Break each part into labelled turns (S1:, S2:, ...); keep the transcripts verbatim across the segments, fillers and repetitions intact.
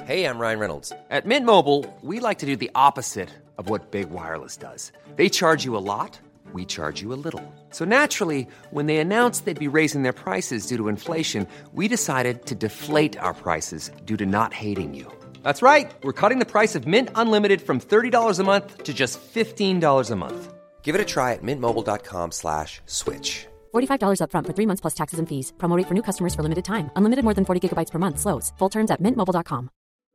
S1: Hey, I'm Ryan Reynolds. At Mint Mobile, we like to do the opposite of what Big Wireless does. They charge you a lot, we charge you a little. So naturally, when they announced they'd be raising their prices due to inflation, we decided to deflate our prices due to not hating you. That's right. We're cutting the price of Mint Unlimited from thirty dollars a month to just fifteen dollars a month. Give it a try at mintmobile.com slash switch.
S2: forty-five dollars up front for three months plus taxes and fees. Promo rate for new customers for limited time. Unlimited more than forty gigabytes per month. Slows full terms at mint mobile dot com.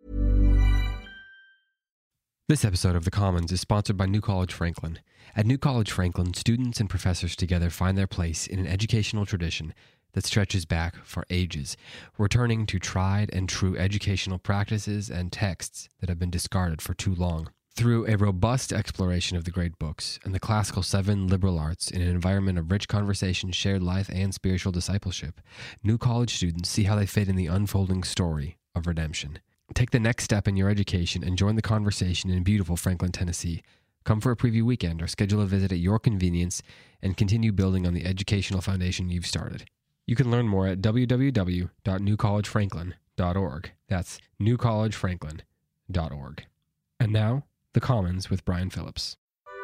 S3: This episode of The Commons is sponsored by New College Franklin. At New College Franklin, students and professors together find their place in an educational tradition that stretches back for ages, returning to tried and true educational practices and texts that have been discarded for too long. Through a robust exploration of the great books and the classical seven liberal arts in an environment of rich conversation, shared life, and spiritual discipleship, New College students see how they fit in the unfolding story of redemption. Take the next step in your education and join the conversation in beautiful Franklin, Tennessee. Come for a preview weekend or schedule a visit at your convenience and continue building on the educational foundation you've started. You can learn more at w w w dot new college franklin dot org. That's new college franklin dot org. And now, The Commons with Brian Phillips.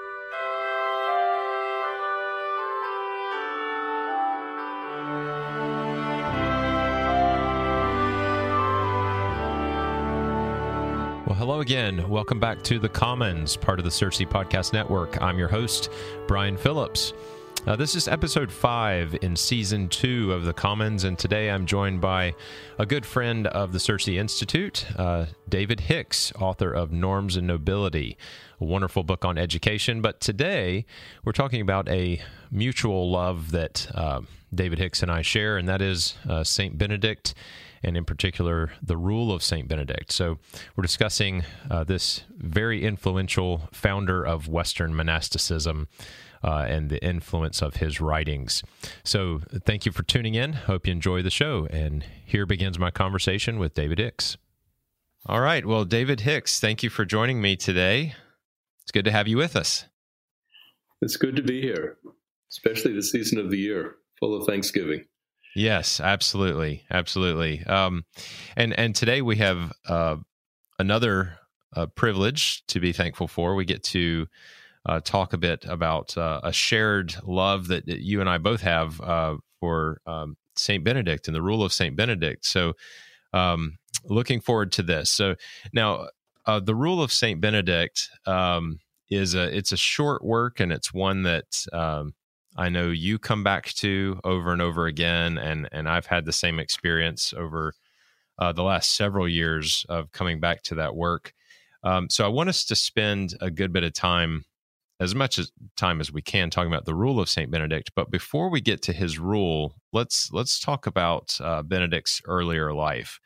S4: Well, hello again. Welcome back to The Commons, part of the Cersei Podcast Network. I'm your host, Brian Phillips. Uh, this is episode five in season two of The Commons, and today I'm joined by a good friend of the Cersei Institute, uh, David Hicks, author of Norms and Nobility, a wonderful book on education. But today we're talking about a mutual love that uh, David Hicks and I share, and that is uh, Saint Benedict, and in particular, the Rule of Saint Benedict. So we're discussing uh, this very influential founder of Western monasticism uh, and the influence of his writings. So thank you for tuning in. Hope you enjoy the show. And here begins my conversation with David Hicks. All right. Well, David Hicks, thank you for joining me today. It's good to have you with us.
S5: It's good to be here, especially the season of the year, full of Thanksgiving.
S4: Yes, absolutely, absolutely. Um, and and today we have uh, another uh, privilege to be thankful for. We get to uh, talk a bit about uh, a shared love that, that you and I both have uh, for um, Saint Benedict and the Rule of Saint Benedict. So, um, looking forward to this. So now, uh, the Rule of Saint Benedict um, is a it's a short work, and it's one that Um, I know you come back to over and over again, and, and I've had the same experience over uh, the last several years of coming back to that work. Um, so I want us to spend a good bit of time, as much as time as we can, talking about the Rule of Saint Benedict. But before we get to his rule, let's let's talk about uh, Benedict's earlier life.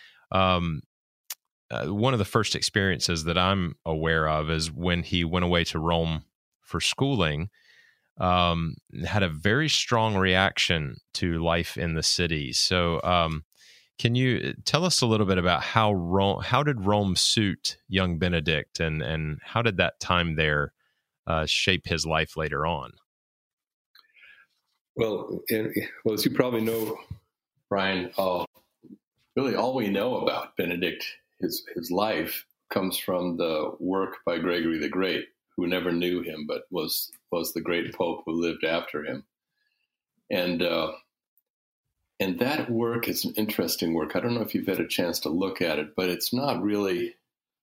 S4: Um, uh, one of the first experiences that I'm aware of is when he went away to Rome for schooling. Um, had a very strong reaction to life in the city. So, um, can you tell us a little bit about how Rome, how did Rome suit young Benedict, and and how did that time there uh, shape his life later on?
S5: Well, and, well, as you probably know, Brian, uh, really all we know about Benedict, his his life, comes from the work by Gregory the Great, who never knew him, but was was the great pope who lived after him. And uh, and that work is an interesting work. I don't know if you've had a chance to look at it, but it's not really,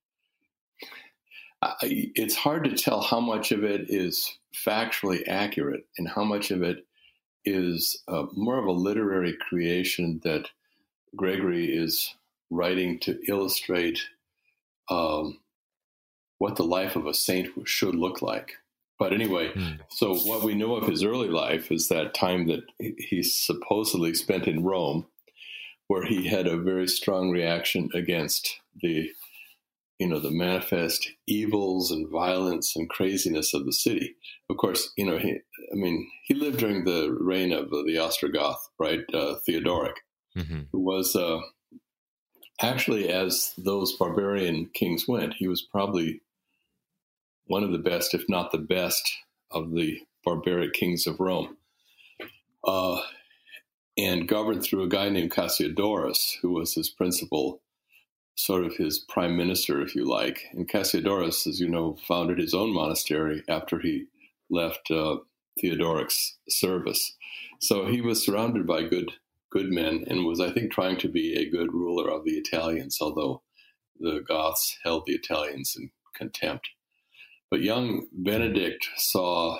S5: uh, it's hard to tell how much of it is factually accurate and how much of it is uh, more of a literary creation that Gregory is writing to illustrate um, what the life of a saint should look like. But anyway, mm. so what we know of his early life is that time that he supposedly spent in Rome, where he had a very strong reaction against the, you know, the manifest evils and violence and craziness of the city. Of course, you know, he, I mean, he lived during the reign of the Ostrogoth, right, uh, Theodoric, mm-hmm. who was uh, actually, as those barbarian kings went, he was probably one of the best, if not the best, of the barbaric kings of Rome, uh, and governed through a guy named Cassiodorus, who was his principal sort of his prime minister, if you like. And Cassiodorus, as you know, founded his own monastery after he left uh, Theodoric's service. So he was surrounded by good good men and was, I think, trying to be a good ruler of the Italians, although the Goths held the Italians in contempt. But young Benedict saw,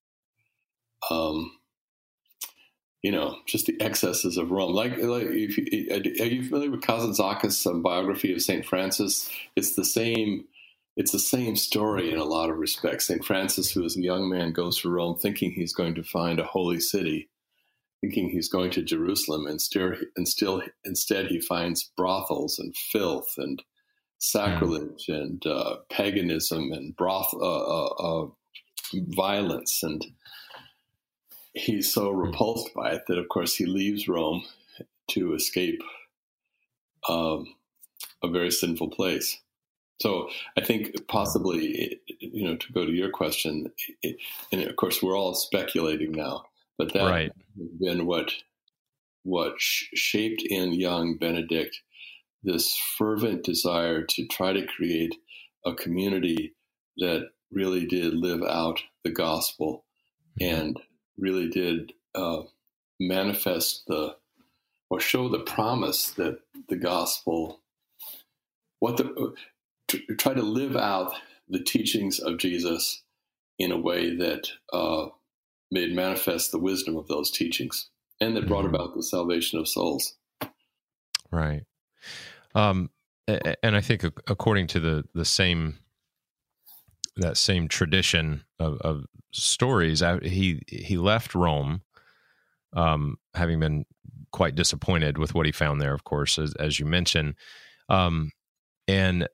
S5: um, you know, just the excesses of Rome. Like, like if you, are you familiar with Kazantzakis' um, biography of Saint Francis? It's the same. It's the same story in a lot of respects. Saint Francis, who as a young man goes to Rome thinking he's going to find a holy city, thinking he's going to Jerusalem, and still, and still instead he finds brothels and filth and sacrilege mm. and uh, paganism and broth uh, uh, uh, violence, and he's so repulsed by it that, of course, he leaves Rome to escape um, a very sinful place. So I think possibly, you know, to go to your question, it, and of course we're all speculating now, but that
S4: right.
S5: has been what what sh- shaped in young Benedict this fervent desire to try to create a community that really did live out the gospel and really did uh, manifest the or show the promise that the gospel, what the to try to live out the teachings of Jesus in a way that uh, made manifest the wisdom of those teachings and that brought about the salvation of souls.
S4: Right. Um, and I think according to the, the same, that same tradition of, of stories, he, he left Rome, um, having been quite disappointed with what he found there, of course, as, as you mentioned. Um, and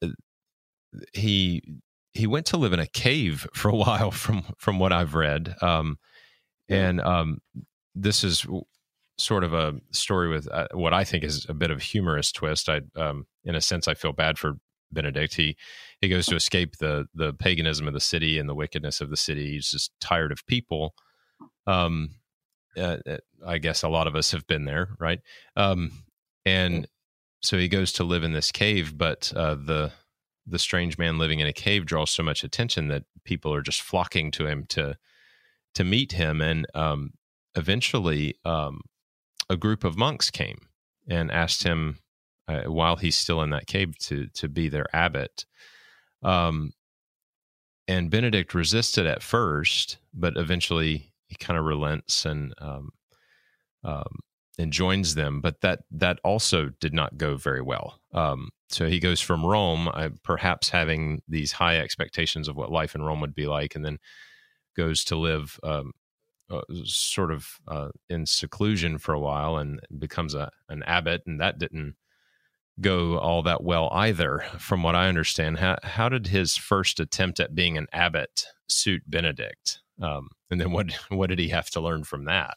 S4: he, he went to live in a cave for a while from, from what I've read. Um, and, um, this is sort of a story with uh, what I think is a bit of humorous twist. I, um, in a sense, I feel bad for Benedict. He, he goes to escape the, the paganism of the city and the wickedness of the city. He's just tired of people. Um, uh, I guess a lot of us have been there, right? Um, and so he goes to live in this cave, but uh, the, the strange man living in a cave draws so much attention that people are just flocking to him to, to meet him. And um, eventually, um, a group of monks came and asked him, uh, while he's still in that cave, to to be their abbot. Um, and Benedict resisted at first, but eventually he kind of relents and um, um, and joins them. But that that also did not go very well. Um, so he goes from Rome, uh, perhaps having these high expectations of what life in Rome would be like, and then goes to live um, uh, sort of uh, in seclusion for a while and becomes a an abbot, and that didn't go all that well either, from what I understand. How, how did his first attempt at being an abbot suit Benedict? Um, and then what what did he have to learn from that?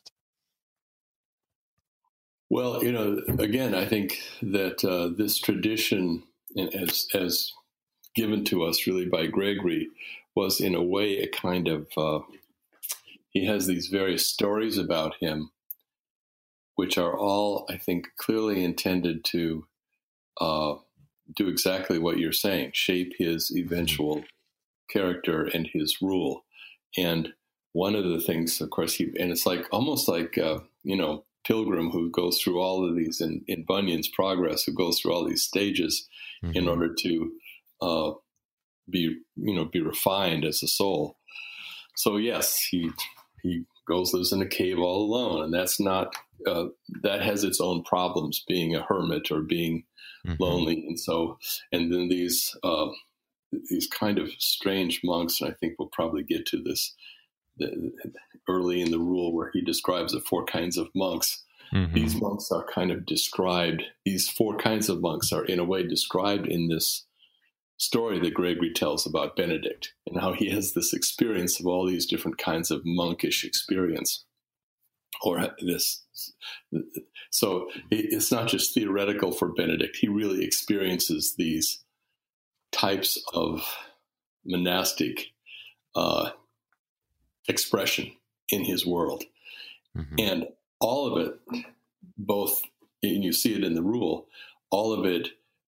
S5: Well, you know, again, I think that uh, this tradition, as as given to us really by Gregory, was in a way a kind of, uh, he has these various stories about him, which are all, I think, clearly intended to uh, do exactly what you're saying, shape his eventual character and his rule. And one of the things, of course, he, and it's like, almost like, uh, you know, Pilgrim, who goes through all of these in, in Bunyan's Progress, who goes through all these stages mm-hmm. in order to uh, be, you know, be refined as a soul. So yes, he he goes lives in a cave all alone, and that's not uh, that has its own problems, being a hermit or being mm-hmm. lonely, and so and then these uh, these kind of strange monks, and I think we'll probably get to this the, early in the rule where he describes the four kinds of monks. Mm-hmm. These monks are kind of described, these four kinds of monks are in a way described in this story that Gregory tells about Benedict and how he has this experience of all these different kinds of monkish experience. Or this, so it's not just theoretical for Benedict. He really experiences these types of monastic uh, expression in his world. Mm-hmm. And all of it, both, and you see it in the rule, all of it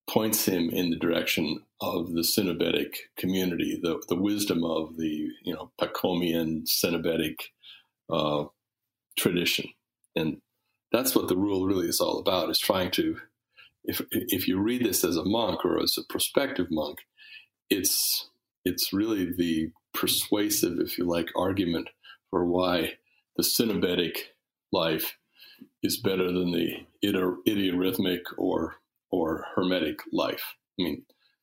S5: points him in the direction of the Synobetic community, the, the wisdom of the, you know, Pachomian Synobetic uh, tradition. And that's what the rule really is all about, is trying to, if if you read this as a monk or as a prospective monk, it's it's really the persuasive, if you like, argument for why the Synobetic life is better than the idiorhythmic or or Hermetic life. I mean,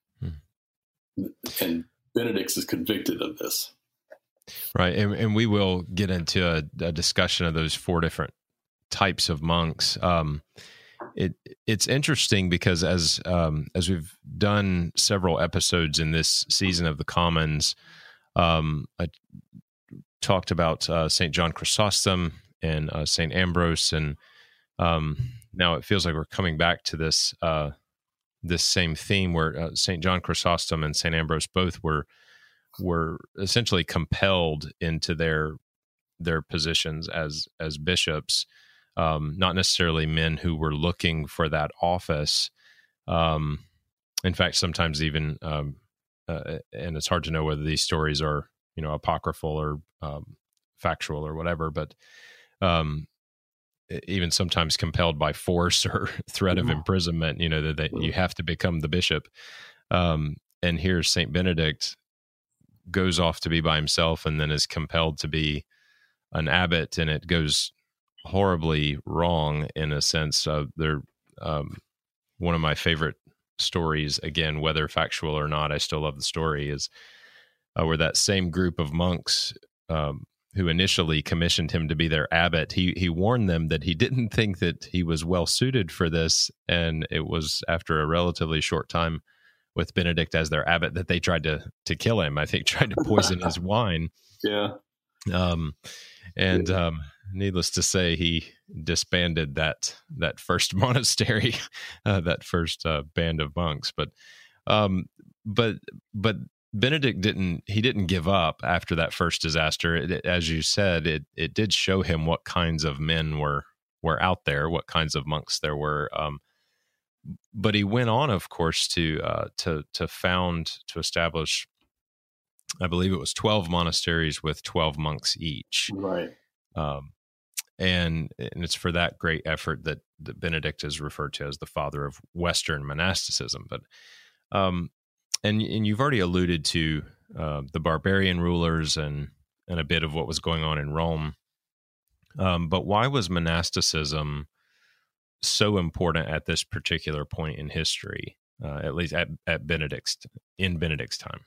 S5: hmm. and Benedict is convicted of this.
S4: Right, and, and we will get into a, a discussion of those four different types of monks. Um, it it's interesting because as um, as we've done several episodes in this season of the Commons, um, I talked about uh, Saint John Chrysostom and uh, Saint Ambrose, and um, now it feels like we're coming back to this uh, this same theme where uh, Saint John Chrysostom and Saint Ambrose both were were essentially compelled into their their positions as as bishops, um, not necessarily men who were looking for that office. Um, in fact, sometimes even, um, uh, and it's hard to know whether these stories are, you know, apocryphal or um, factual or whatever, but um, even sometimes compelled by force or threat of imprisonment, you know, that they, you have to become the bishop. Um, and here's Saint Benedict goes off to be by himself and then is compelled to be an abbot, and it goes horribly wrong in a sense. Of they're um, one of my favorite stories, again, whether factual or not, I still love the story, is uh, where that same group of monks um, who initially commissioned him to be their abbot, he he warned them that he didn't think that he was well suited for this, and it was after a relatively short time with Benedict as their abbot that they tried to to kill him. I think tried to poison his wine.
S5: Yeah.
S4: Um, and yeah. um, needless to say, he disbanded that that first monastery, uh, that first uh, band of monks. But um, but but Benedict didn't he didn't give up after that first disaster. It, it, as you said, it it did show him what kinds of men were were out there, what kinds of monks there were. Um, But he went on, of course, to uh, to to found, to establish, I believe it was twelve monasteries with twelve monks each.
S5: Right.
S4: Um, and and it's for that great effort that, that Benedict is referred to as the father of Western monasticism. But um, and and you've already alluded to uh, the barbarian rulers and and a bit of what was going on in Rome. Um, but why was monasticism so important at this particular point in history, uh, at least at, at Benedict's, in Benedict's time?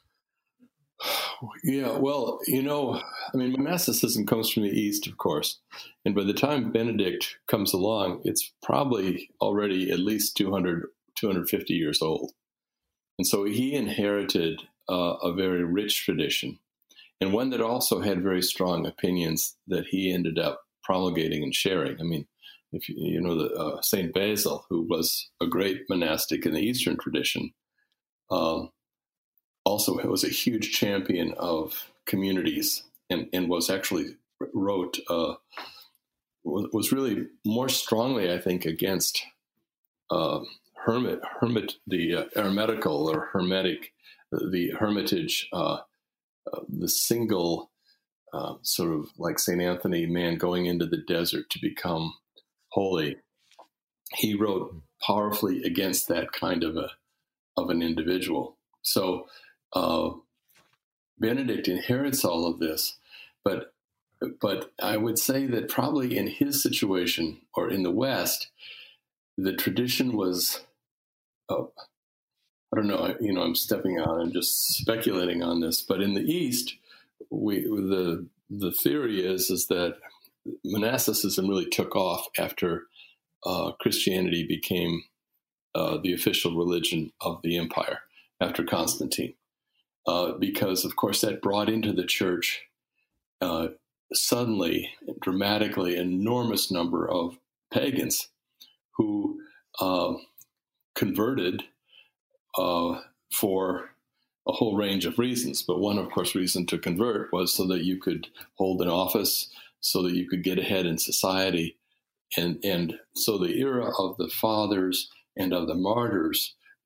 S5: Yeah, well, you know, I mean, monasticism comes from the East, of course. And by the time Benedict comes along, it's probably already at least two hundred, two hundred fifty years old. And so he inherited uh, a very rich tradition, and one that also had very strong opinions that he ended up promulgating and sharing. I mean, if you, you know, the uh, Saint Basil, who was a great monastic in the Eastern tradition, um, also was a huge champion of communities, and, and was actually wrote uh, was, was really more strongly, I think, against uh, hermit hermit the uh, hermetical or hermetic the hermitage, uh, uh, the single uh, sort of like Saint Anthony man going into the desert to become holy. He wrote powerfully against that kind of a of an individual. So uh, Benedict inherits all of this, but but I would say that probably in his situation or in the West, the tradition was, uh, I don't know, you know, I'm stepping on, I'm just speculating on this, but in the East, we the the theory is is that monasticism really took off after uh, Christianity became uh, the official religion of the empire after Constantine, uh, because, of course, that brought into the church uh, suddenly, dramatically, an enormous number of pagans who uh, converted uh, for a whole range of reasons. But one, of course, reason to convert was so that you could hold an office, so that you could get ahead in society. And, and so the era of the fathers and of the martyrs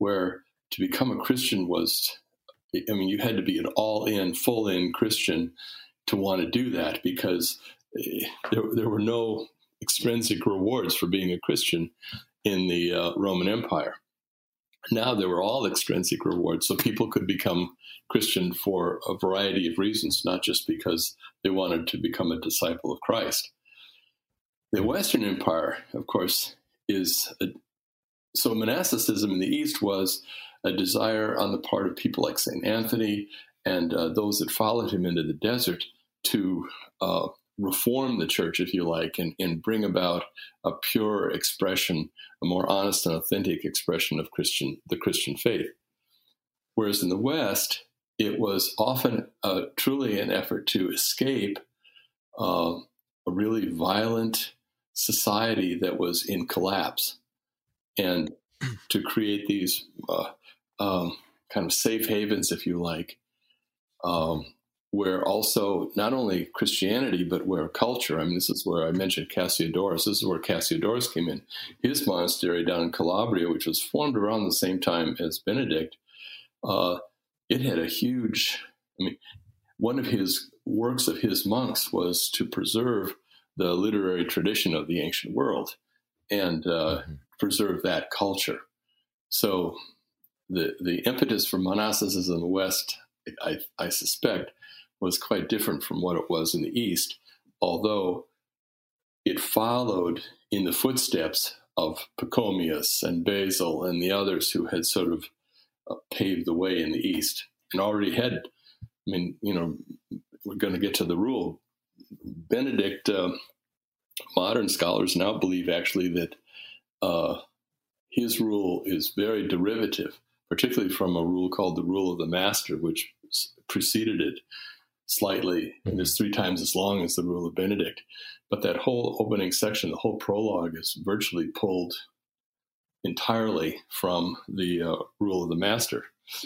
S5: where to become a Christian was, I mean, you had to be an all-in, full-in Christian to want to do that, because there, there were no extrinsic rewards for being a Christian in the uh, Roman Empire. Now there were all extrinsic rewards, so people could become Christian for a variety of reasons, not just because they wanted to become a disciple of Christ. The Western Empire, of course, is a, so monasticism in the East was a desire on the part of people like Saint Anthony and uh, those that followed him into the desert to uh, reform the church, if you like, and, and bring about a pure expression, a more honest and authentic expression of Christian, the Christian faith. Whereas in the West, it was often uh, truly an effort to escape uh, a really violent society that was in collapse, and to create these uh, um, kind of safe havens, if you like, um, where also not only Christianity, but where culture, I mean, this is where I mentioned Cassiodorus. This is where Cassiodorus came in. His monastery down in Calabria, which was formed around the same time as Benedict, uh, it had a huge, I mean, one of his works of his monks was to preserve the literary tradition of the ancient world and uh, mm-hmm. preserve that culture. So the the impetus for monasticism in the West, I, I suspect, was quite different from what it was in the East, although it followed in the footsteps of Pachomius and Basil and the others who had sort of uh, paved the way in the East and already had, I mean, you know, we're going to get to the rule. Benedict, uh, modern scholars now believe actually that uh, his rule is very derivative, particularly from a rule called the Rule of the Master, which preceded it slightly, and is three times as long as the Rule of Benedict. But that whole opening section, the whole prologue, is virtually pulled entirely from the uh, Rule of the Master.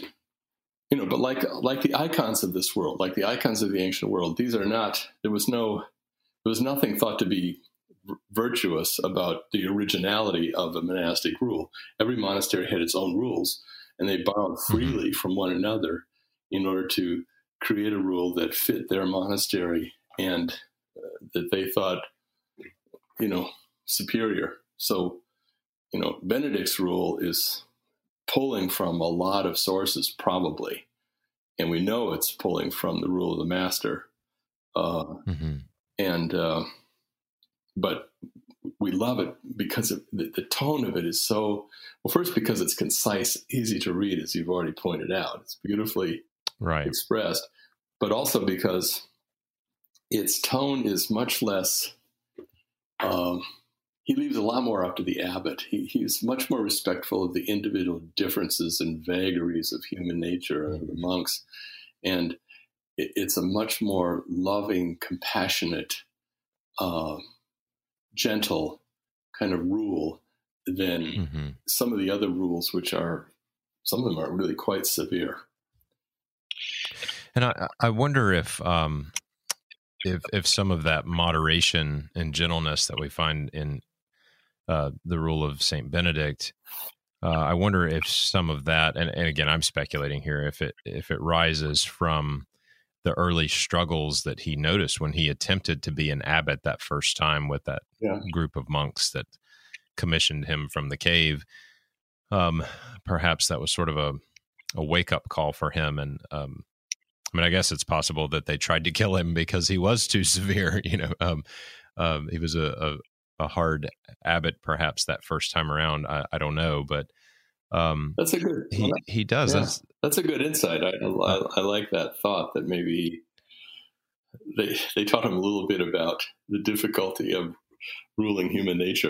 S5: You know, but like like the icons of this world, like the icons of the ancient world, these are not. There was no, there was nothing thought to be virtuous about the originality of a monastic rule. Every monastery had its own rules, and they borrowed freely from one another in order to create a rule that fit their monastery and uh, that they thought, you know, superior. So, you know, Benedict's rule is pulling from a lot of sources, probably, and we know it's pulling from the Rule of the Master. Uh, mm-hmm. And uh, but we love it because of the, the tone of it is so, well, first because it's concise, easy to read, as you've already pointed out. It's beautifully right. expressed, but also because its tone is much less, um, he leaves a lot more up to the abbot. He, he's much more respectful of the individual differences and vagaries of human nature of the monks. And it, it's a much more loving, compassionate, uh, gentle kind of rule than mm-hmm. some of the other rules, which are, some of them are really quite severe.
S4: And I, I wonder if, um, if, if some of that moderation and gentleness that we find in uh, the rule of Saint Benedict, uh, I wonder if some of that, and, and again, I'm speculating here, if it if it rises from the early struggles that he noticed when he attempted to be an abbot that first time with that yeah. group of monks that commissioned him from the cave. Um, perhaps that was sort of a, a wake-up call for him. And um, I mean, I guess it's possible that they tried to kill him because he was too severe. You know, um, um, he was a, a, a hard abbot, perhaps that first time around. I, I don't know, but um,
S5: that's a good.
S4: He he does.
S5: Yeah,
S4: that's,
S5: that's a good insight. I, I I like that thought that maybe they they taught him a little bit about the difficulty of ruling human nature.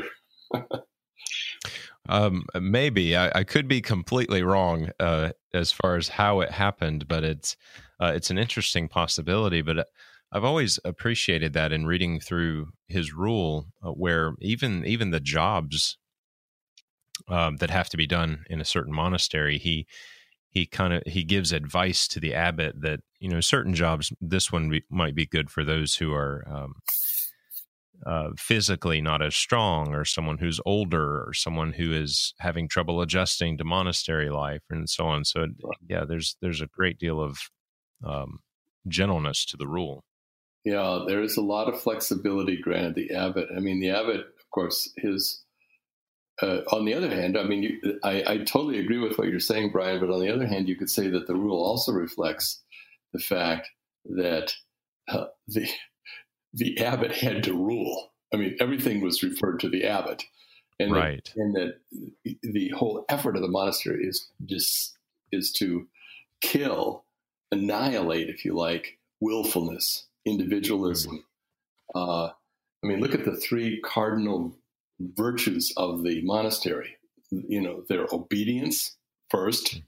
S4: Um, maybe I, I could be completely wrong uh, as far as how it happened, but it's uh, it's an interesting possibility. But I've always appreciated that in reading through his rule, uh, where even even the jobs um, that have to be done in a certain monastery, he he kind of he gives advice to the abbot that, you know, certain jobs, this one be, might be good for those who are um, uh, physically not as strong, or someone who's older, or someone who is having trouble adjusting to monastery life, and so on. So, yeah, there's there's a great deal of um, gentleness to the rule.
S5: Yeah, there is a lot of flexibility granted the abbot. I mean, the abbot, of course, his. Uh, on the other hand, I mean, you, I, I totally agree with what you're saying, Brian. But on the other hand, you could say that the rule also reflects the fact that uh, the the abbot had to rule. I mean, everything was referred to the abbot, and
S4: right,
S5: that, and that the whole effort of the monastery is just is to kill, annihilate, if you like, willfulness, individualism. Uh, I mean, look at the three cardinal virtues of the monastery. You know, their obedience first,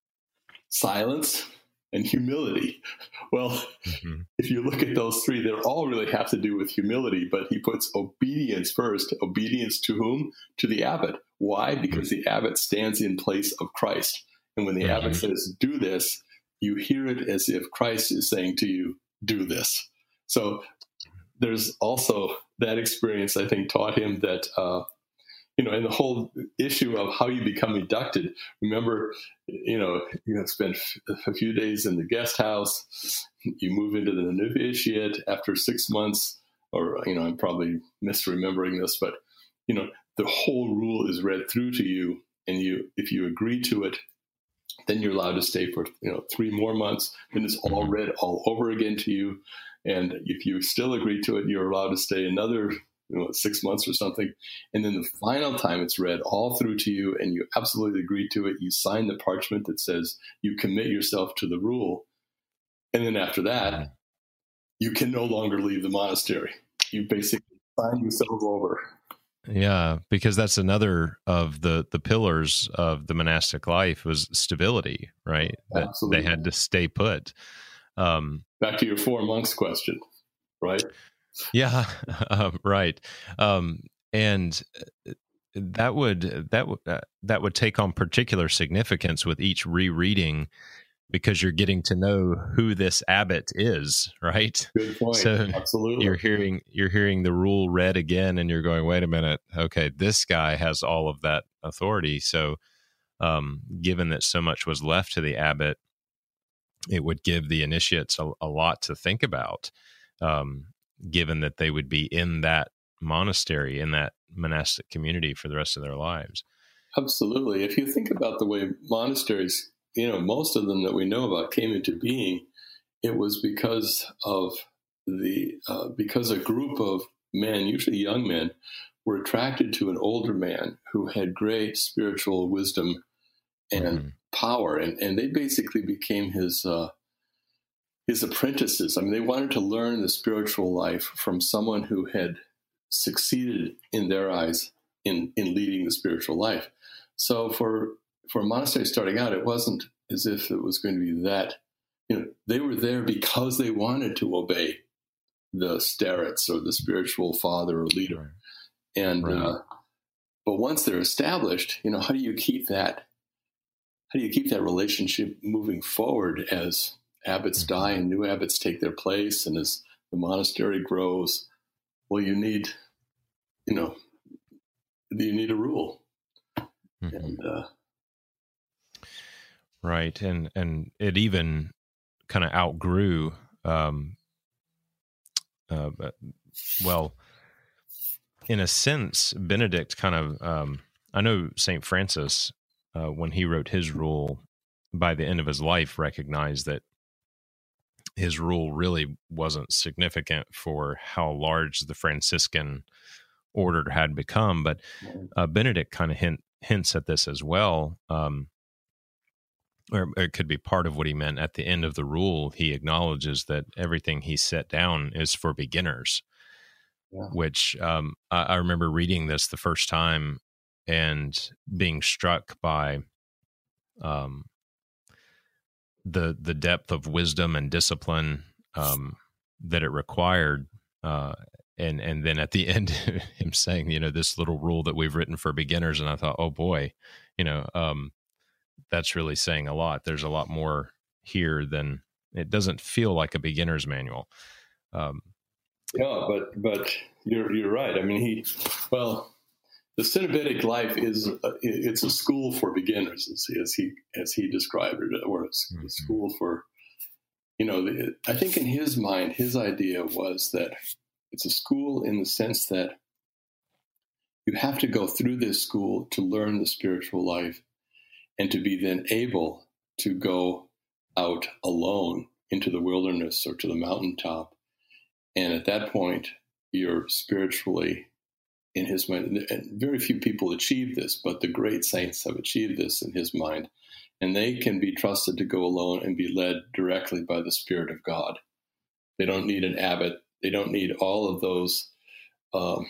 S5: silence, and humility. Well, mm-hmm. if you look at those three, they all really have to do with humility, but he puts obedience first. Obedience to whom? To the abbot. Why? Because mm-hmm. the abbot stands in place of Christ. And when the mm-hmm. abbot says, do this, you hear it as if Christ is saying to you, do this. So there's also that experience, I think, taught him that, uh, you know, and the whole issue of how you become inducted. Remember, you know, you have spent a few days in the guest house, you move into the novitiate after six months, or, you know, I'm probably misremembering this, but, you know, the whole rule is read through to you, and you, if you agree to it, then you're allowed to stay for, you know, three more months, then it's all read all over again to you. And if you still agree to it, you're allowed to stay another, you know, six months or something. And then the final time it's read all through to you and you absolutely agree to it, you sign the parchment that says you commit yourself to the rule. And then after that, you can no longer leave the monastery. You basically sign yourself over.
S4: Yeah, because that's another of the, the pillars of the monastic life was stability, right? That
S5: Absolutely.
S4: They had to stay put. Um,
S5: Back to your four monks question, right?
S4: Yeah, uh, right. Um, and that would that would uh, that would take on particular significance with each rereading, because you're getting to know who this abbot is, right?
S5: Good point.
S4: So
S5: Absolutely,
S4: you're hearing you're hearing the rule read again, and you're going, "Wait a minute, okay, this guy has all of that authority." So, um, given that so much was left to the abbot, it would give the initiates a, a lot to think about, um, given that they would be in that monastery, in that monastic community for the rest of their lives.
S5: Absolutely. If you think about the way monasteries, you know, most of them that we know about came into being, it was because of the uh, because a group of men, usually young men, were attracted to an older man who had great spiritual wisdom and mm-hmm. power, and, and they basically became his uh, his apprentices. I mean, they wanted to learn the spiritual life from someone who had succeeded in their eyes in, in leading the spiritual life. So for for a monastery starting out, it wasn't as if it was going to be that, you know, they were there because they wanted to obey the starets or the spiritual father or leader. And right. uh, but once they're established, you know, how do you keep that? How do you keep that relationship moving forward as abbots mm-hmm. die and new abbots take their place, and as the monastery grows? Well, you need, you know, you need a rule. Mm-hmm. And uh,
S4: right, and and it even kind of outgrew. Um, uh, well, in a sense, Benedict kind of. Um, I know Saint Francis. Uh, when he wrote his rule, by the end of his life, recognized that his rule really wasn't significant for how large the Franciscan order had become. But uh, Benedict kind of hint, hints at this as well, um, or it could be part of what he meant. At the end of the rule, he acknowledges that everything he set down is for beginners, yeah. which um, I, I remember reading this the first time and being struck by um, the the depth of wisdom and discipline um, that it required, uh, and and then at the end, him saying, you know, this little rule that we've written for beginners, and I thought, oh boy, you know, um, that's really saying a lot. There's a lot more here than it doesn't feel like a beginner's manual. Um,
S5: yeah, but but you're you're right. I mean, he well, the Cenobitic life is a, it's a school for beginners, as, as he as he described it, or a, mm-hmm. a school for, you know, the, I think in his mind, his idea was that it's a school in the sense that you have to go through this school to learn the spiritual life, and to be then able to go out alone into the wilderness or to the mountaintop. And at that point, you're spiritually, in his mind, and very few people achieve this, but the great saints have achieved this in his mind. And they can be trusted to go alone and be led directly by the Spirit of God. They don't need an abbot. They don't need all of those um,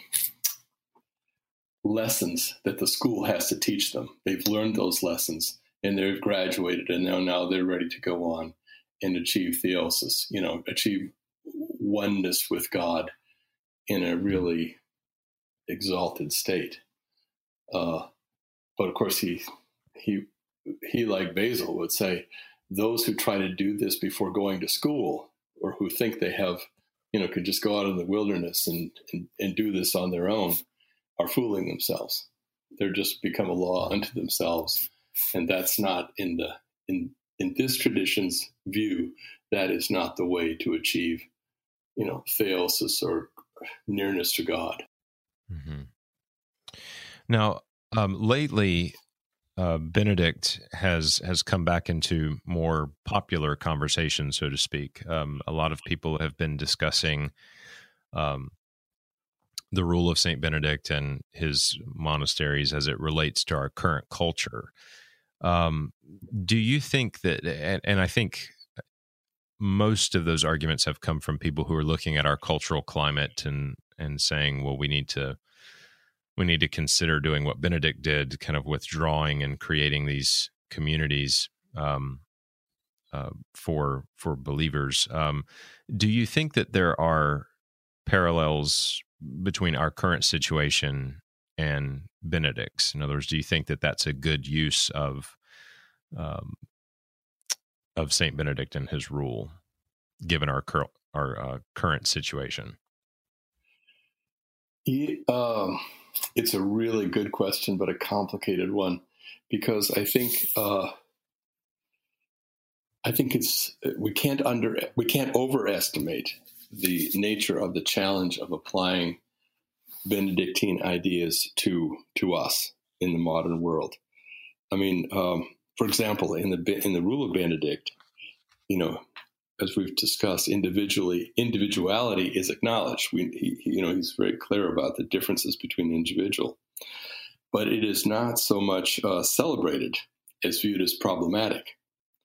S5: lessons that the school has to teach them. They've learned those lessons and they've graduated, and now, now they're ready to go on and achieve theosis, you know, achieve oneness with God in a really exalted state. Uh, but of course, he, he, he, like Basil, would say, those who try to do this before going to school, or who think they have, you know, could just go out in the wilderness and, and, and do this on their own, are fooling themselves. They're just become a law unto themselves. And that's not in the, in, in this tradition's view, that is not the way to achieve, you know, theosis or nearness to God.
S4: Mm-hmm. Now, um, lately, uh, Benedict has has come back into more popular conversation, so to speak. Um, a lot of people have been discussing um, the rule of Saint Benedict and his monasteries as it relates to our current culture. Um, do you think that, and, and I think most of those arguments have come from people who are looking at our cultural climate and and saying, well, we need to we need to consider doing what Benedict did, kind of withdrawing and creating these communities um, uh, for for believers. Um, do you think that there are parallels between our current situation and Benedict's? In other words, do you think that that's a good use of um, of Saint Benedict and his rule, given our cur- our uh, current situation?
S5: He, um, it's a really good question, but a complicated one, because I think uh, I think it's we can't under we can't overestimate the nature of the challenge of applying Benedictine ideas to to us in the modern world. I mean, um, for example, in the in the Rule of Benedict, you know, as we've discussed, individually individuality is acknowledged. We, he, you know, he's very clear about the differences between the individual, but it is not so much uh, celebrated as viewed as problematic.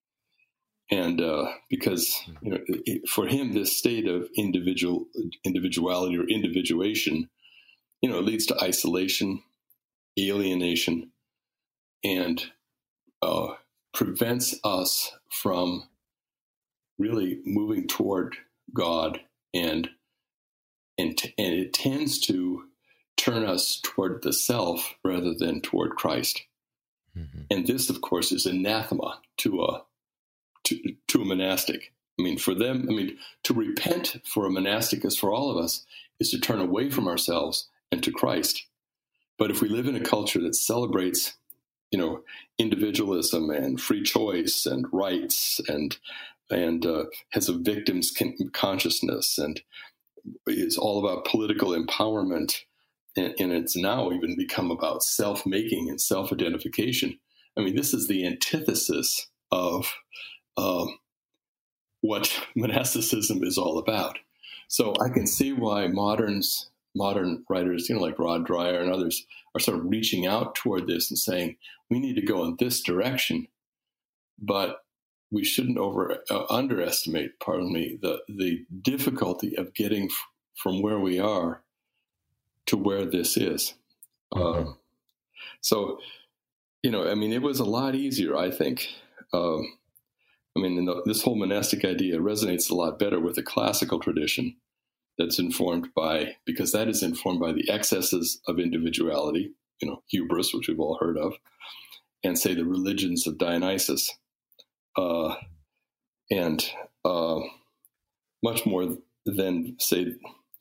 S5: And uh, because, you know, for him, this state of individual individuality or individuation, you know, leads to isolation, alienation, and uh, prevents us from really moving toward God, and and and it tends to turn us toward the self rather than toward Christ. Mm-hmm. And this, of course, is anathema to a to, to a monastic. I mean, for them, I mean, to repent for a monastic, as for all of us, is to turn away from ourselves and to Christ. But if we live in a culture that celebrates, you know, individualism and free choice and rights and and uh, has a victim's consciousness and is all about political empowerment, and, and it's now even become about self-making and self-identification. I mean, this is the antithesis of um, what monasticism is all about. So I can see why moderns, modern writers, you know, like Rod Dreher and others, are sort of reaching out toward this and saying, we need to go in this direction, but we shouldn't over uh, underestimate, pardon me, the, the difficulty of getting f- from where we are to where this is. Mm-hmm. Uh, so, you know, I mean, it was a lot easier, I think. Um, I mean, the, this whole monastic idea resonates a lot better with the classical tradition that's informed by, because that is informed by the excesses of individuality, you know, hubris, which we've all heard of, and say the religions of Dionysus. Uh, and uh, much more than, say,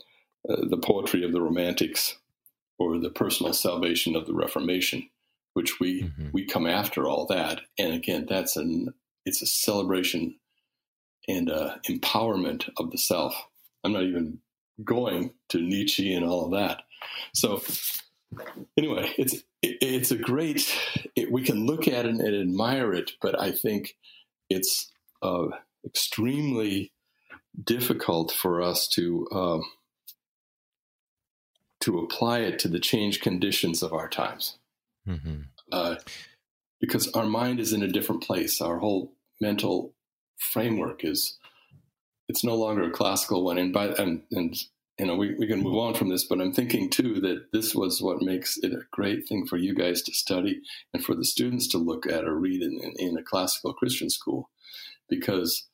S5: uh, the poetry of the Romantics or the personal salvation of the Reformation, which we mm-hmm. we come after all that. And again, that's an it's a celebration and uh, empowerment of the self. I'm not even going to Nietzsche and all of that. So anyway, it's it, it's a great. It, we can look at it and admire it, but I think it's uh, extremely difficult for us to uh, to apply it to the changed conditions of our times, mm-hmm. uh, because our mind is in a different place. Our whole mental framework is it's no longer a classical one, and by and and. You know, we, we can move on from this, but I'm thinking, too, that this was what makes it a great thing for you guys to study and for the students to look at or read in, in, in a classical Christian school, because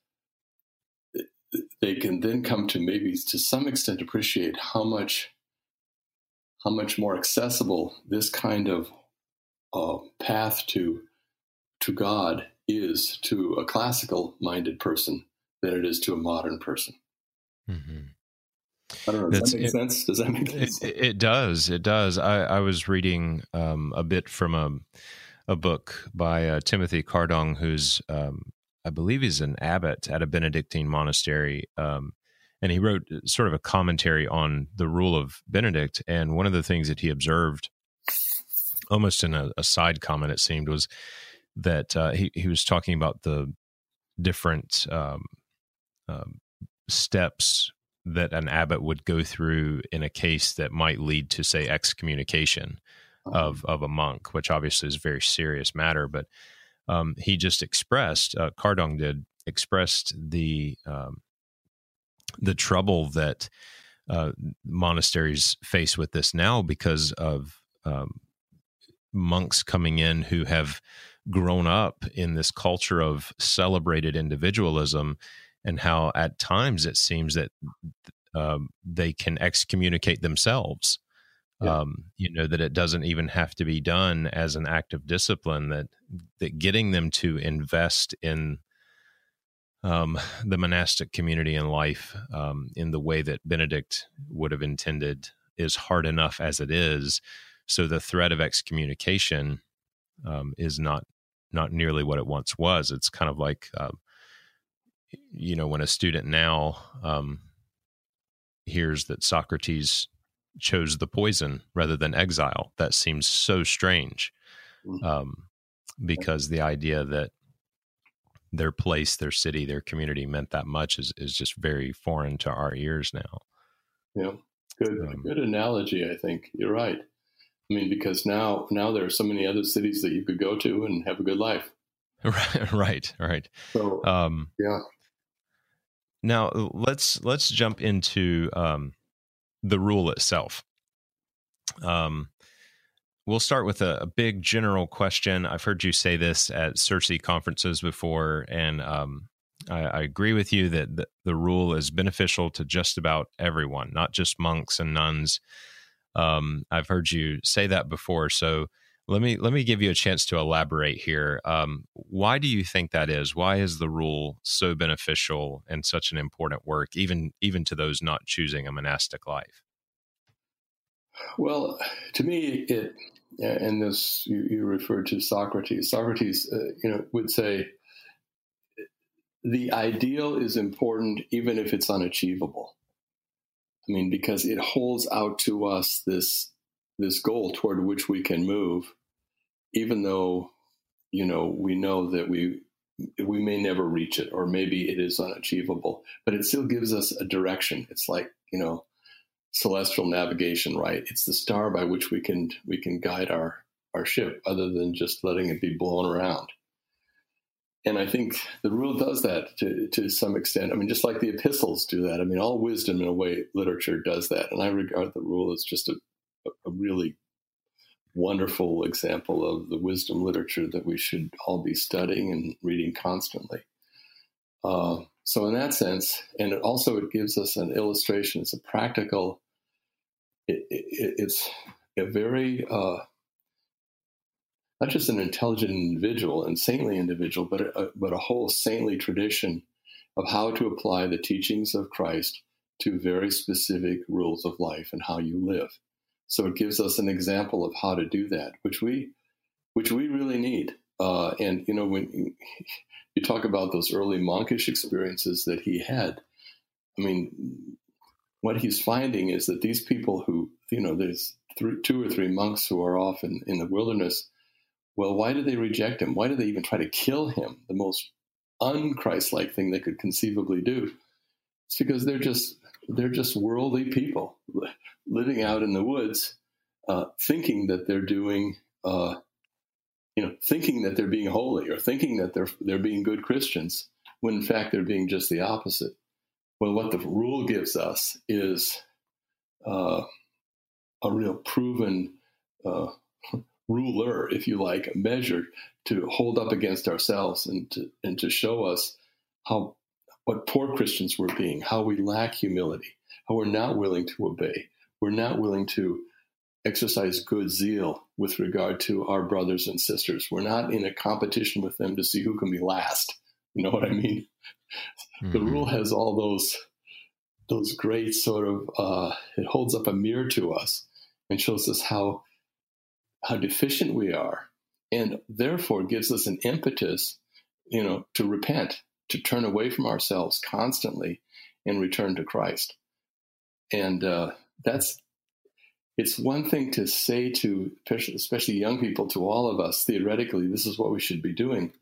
S5: they can then come to maybe to some extent appreciate how much how much more accessible this kind of uh, path to to God is to a classical-minded person than it is to a modern person. Mm-hmm. I don't know. Does That's, that make it, sense? Does that make sense?
S4: It, it does. It does. I, I was reading um, a bit from a a book by uh, Timothy Cardong, who's um, I believe he's an abbot at a Benedictine monastery, um, and he wrote sort of a commentary on the Rule of Benedict. And one of the things that he observed, almost in a, a side comment, it seemed, was that uh, he he was talking about the different um, um, steps that an abbot would go through in a case that might lead to, say, excommunication of of a monk, which obviously is a very serious matter. But um, he just expressed, uh, Cardong did, expressed the um, the trouble that uh, monasteries face with this now because of um, monks coming in who have grown up in this culture of celebrated individualism, and how at times it seems that um, they can excommunicate themselves. Yeah. Um, you know, that it doesn't even have to be done as an act of discipline, that that getting them to invest in um, the monastic community and life um, in the way that Benedict would have intended is hard enough as it is. So the threat of excommunication um, is not not nearly what it once was. It's kind of like uh, you know, when a student now um, hears that Socrates chose the poison rather than exile, that seems so strange, um, because the idea that their place, their city, their community meant that much is, is just very foreign to our ears now.
S5: Yeah, good, um, good analogy. I think you're right. I mean, because now, now there are so many other cities that you could go to and have a good life.
S4: Right, right, right.
S5: So, um, yeah.
S4: Now let's let's jump into um, the rule itself. Um, we'll start with a, a big general question. I've heard you say this at Circe conferences before, and um, I, I agree with you that the, the rule is beneficial to just about everyone, not just monks and nuns. Um, I've heard you say that before, so let me let me give you a chance to elaborate here. Um, why do you think that is? Why is the rule so beneficial and such an important work, even even to those not choosing a monastic life?
S5: Well, to me, it and this you, you referred to Socrates. Socrates, uh, you know, would say the ideal is important even if it's unachievable. I mean, because it holds out to us this. this goal toward which we can move, even though, you know, we know that we we may never reach it, or maybe it is unachievable, but it still gives us a direction. It's like, you know, celestial navigation, right? It's the star by which we can we can guide our, our ship, other than just letting it be blown around. And I think the rule does that to, to some extent. I mean, just like the epistles do that. I mean, all wisdom, in a way, literature does that. And I regard the rule as just a a really wonderful example of the wisdom literature that we should all be studying and reading constantly. Uh, so in that sense, and it also it gives us an illustration. It's a practical, it, it, it's a very, uh, not just an intelligent individual and saintly individual, but a, but a whole saintly tradition of how to apply the teachings of Christ to very specific rules of life and how you live. So it gives us an example of how to do that, which we which we really need. Uh, and, you know, when you talk about those early monkish experiences that he had, I mean, what he's finding is that these people who, you know, there's three, two or three monks who are off in, in the wilderness. Well, why do they reject him? Why do they even try to kill him? The most un-Christ-like thing they could conceivably do. It's because they're just they're just worldly people living out in the woods, uh, thinking that they're doing, uh, you know, thinking that they're being holy or thinking that they're they're being good Christians, when in fact they're being just the opposite. Well, what the rule gives us is uh, a real proven uh, ruler, if you like, a measure to hold up against ourselves and to and to show us how what poor Christians we're being, how we lack humility, how we're not willing to obey, we're not willing to exercise good zeal with regard to our brothers and sisters. We're not in a competition with them to see who can be last. You know what I mean? Mm-hmm. The rule has all those those great sort of, uh, it holds up a mirror to us and shows us how how deficient we are, and therefore gives us an impetus, you know, to repent, to turn away from ourselves constantly and return to Christ. And uh, that's, it's one thing to say to, especially young people, to all of us, theoretically, this is what we should be doing.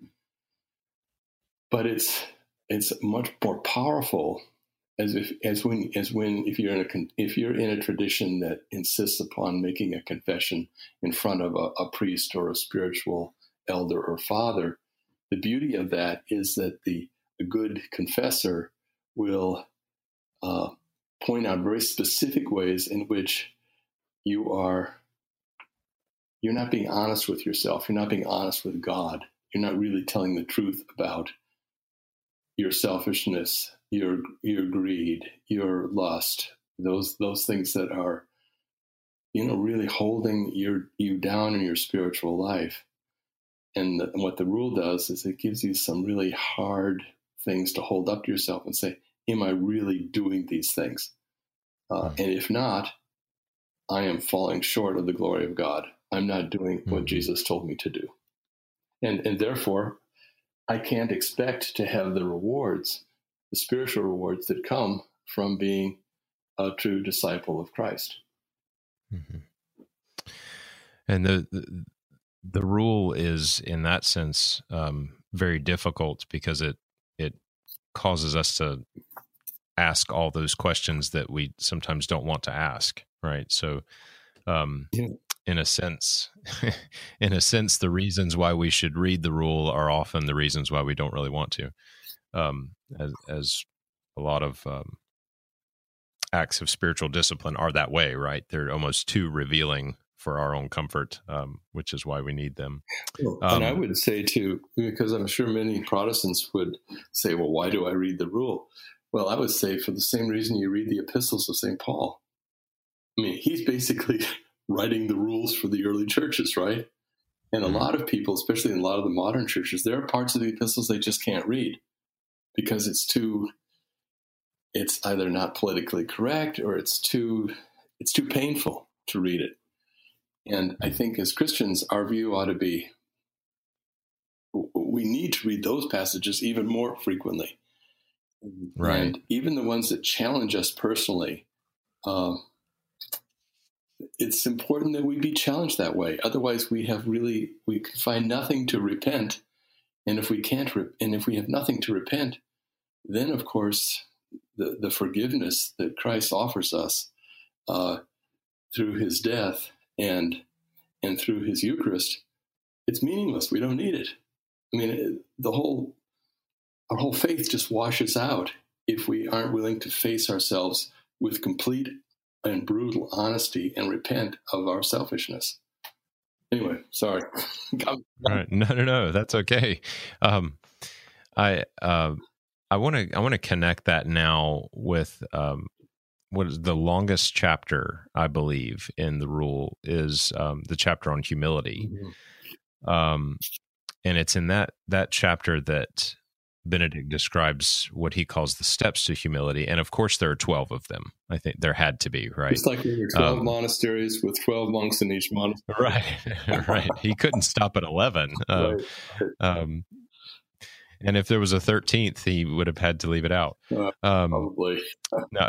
S5: But it's it's much more powerful as if as when as when if you're in a if you're in a tradition that insists upon making a confession in front of a, a priest or a spiritual elder or father. The beauty of that is that the a good confessor will uh, point out very specific ways in which you are you're not being honest with yourself. You're not being honest with God. You're not really telling the truth about your selfishness, your your greed, your lust, those those things that are, you know, really holding your you down in your spiritual life. And, the, and what the rule does is it gives you some really hard things to hold up to yourself and say, am I really doing these things? Uh, and if not, I am falling short of the glory of God. I'm not doing what Jesus told me to do. And and therefore, I can't expect to have the rewards, the spiritual rewards that come from being a true disciple of Christ.
S4: Mm-hmm. And the, the the rule is, in that sense, um, very difficult because it it causes us to ask all those questions that we sometimes don't want to ask, right? So, um, yeah. in a sense, in a sense, the reasons why we should read the rule are often the reasons why we don't really want to, um, as, as a lot of um, acts of spiritual discipline are that way, right? They're almost too revealing for our own comfort, um, which is why we need them.
S5: Well, and um, I would say too, because I'm sure many Protestants would say, well, why do I read the rule? Well, I would say for the same reason you read the epistles of Saint Paul. I mean, he's basically writing the rules for the early churches, right? And a mm-hmm. lot of people, especially in a lot of the modern churches, there are parts of the epistles they just can't read because it's too, it's either not politically correct or it's too, it's too painful to read it. And I think as Christians, our view ought to be, we need to read those passages even more frequently.
S4: Right.
S5: And even the ones that challenge us personally, um, it's important that we be challenged that way. Otherwise, we have really, we can find nothing to repent. And if we can't, re- and if we have nothing to repent, then of course, the, the forgiveness that Christ offers us uh, through his death and and through his Eucharist, it's meaningless. We don't need it. I mean, it, the whole our whole faith just washes out if we aren't willing to face ourselves with complete and brutal honesty and repent of our selfishness. Anyway, sorry.
S4: All right. No, no, no. That's okay. Um, I uh, I want to I want to connect that now with um, what is the longest chapter, I believe, in the rule is um, the chapter on humility. Mm-hmm. Um, and it's in that that chapter that Benedict describes what he calls the steps to humility. And of course, there are twelve of them. I think there had to be, right?
S5: It's like there were twelve
S4: um,
S5: monasteries with twelve monks in each monastery.
S4: Right, right. He couldn't stop at eleven. Uh,
S5: right.
S4: um, and if there was a thirteenth, he would have had to leave it out.
S5: Uh,
S4: um,
S5: probably.
S4: no.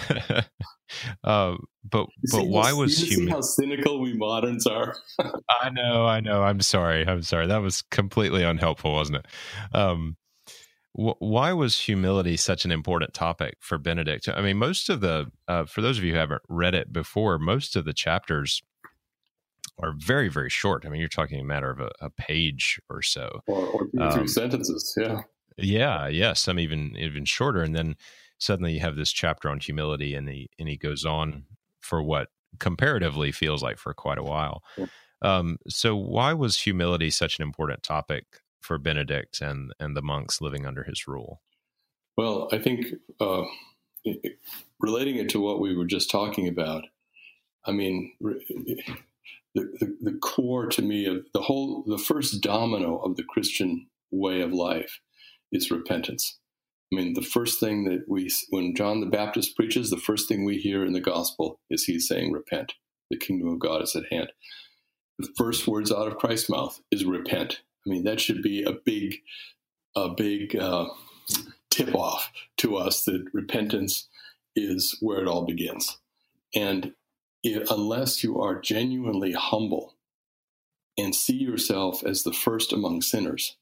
S4: uh, but but why
S5: how,
S4: was
S5: you see
S4: humility?
S5: how cynical we moderns are?
S4: I know, I know. I'm sorry. I'm sorry. That was completely unhelpful, wasn't it? Um, wh- why was humility such an important topic for Benedict? I mean, most of the, uh, for those of you who haven't read it before, most of the chapters are very, very short. I mean, you're talking a matter of a, a page or so.
S5: Or, or two,
S4: um,
S5: three sentences, yeah.
S4: Yeah, yeah, some even even shorter. And then suddenly you have this chapter on humility, and he and he goes on for what comparatively feels like for quite a while.
S5: Yeah.
S4: Um, so why was humility such an important topic for Benedict and and the monks living under his rule?
S5: Well, I think uh, it, relating it to what we were just talking about, I mean, the, the, the core to me of the whole, the first domino of the Christian way of life is repentance. I mean, the first thing that we, when John the Baptist preaches, the first thing we hear in the gospel is he's saying, repent. The kingdom of God is at hand. The first words out of Christ's mouth is repent. I mean, that should be a big, a big uh, tip off to us that repentance is where it all begins. And if, unless you are genuinely humble and see yourself as the first among sinners,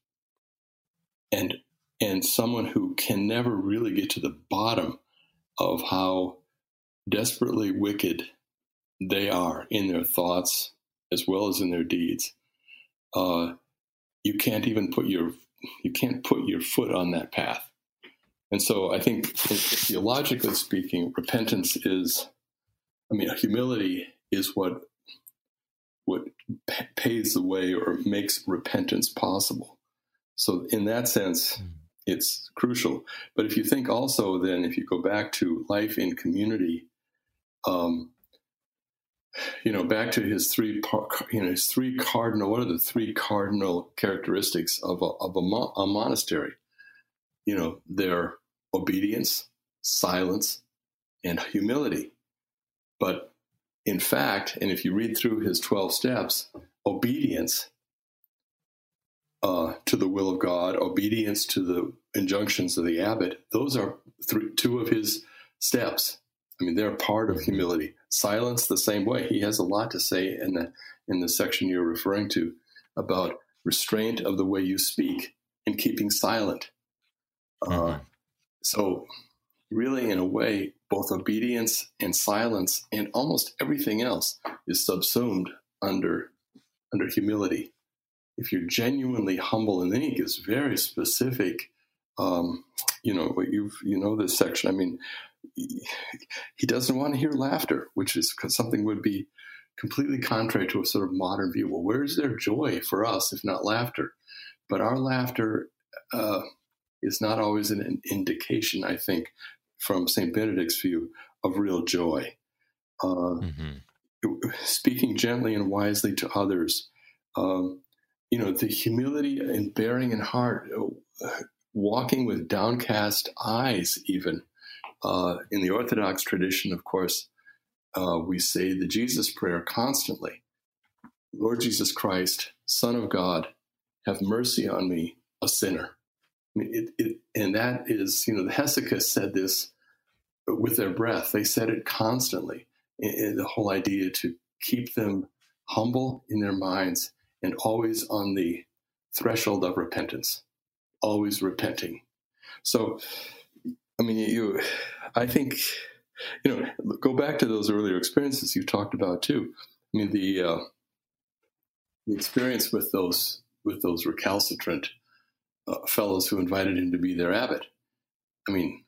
S5: and and someone who can never really get to the bottom of how desperately wicked they are in their thoughts as well as in their deeds, uh, you can't even put your you can't put your foot on that path. And so I think, theologically speaking, repentance is, I mean, humility is what what paves the way or makes repentance possible. So in that sense, it's crucial. But if you think also then, if you go back to life in community, um, you know, back to his three, you know, his three cardinal, what are the three cardinal characteristics of a, of a, mo- a monastery? You know, they're obedience, silence, and humility. But in fact, and if you read through his twelve steps, obedience Uh, to the will of God, obedience to the injunctions of the abbot, those are three, two of his steps. I mean, they're part of humility. Silence, the same way. He has a lot to say in the in the section you're referring to about restraint of the way you speak and keeping silent. Uh, mm-hmm. So really, in a way, both obedience and silence and almost everything else is subsumed under under humility. If you're genuinely humble, and then he gives very specific, um, you know, you you know this section. I mean, he, he doesn't want to hear laughter, which is because something would be completely contrary to a sort of modern view. Well, where's their joy for us if not laughter? But our laughter uh, is not always an indication, I think, from Saint Benedict's view, of real joy. Uh, mm-hmm. Speaking gently and wisely to others. Um, You know, the humility and bearing in heart, uh, walking with downcast eyes, even. Uh, in the Orthodox tradition, of course, uh, we say the Jesus prayer constantly. Lord Jesus Christ, Son of God, have mercy on me, a sinner. I mean, it, it, and that is, you know, the Hesychasts said this with their breath. They said it constantly. And, and the whole idea to keep them humble in their minds and always on the threshold of repentance, always repenting. So, I mean, you, I think, you know, go back to those earlier experiences you talked about too. I mean, the uh, the experience with those with those recalcitrant uh, fellows who invited him to be their abbot. I mean,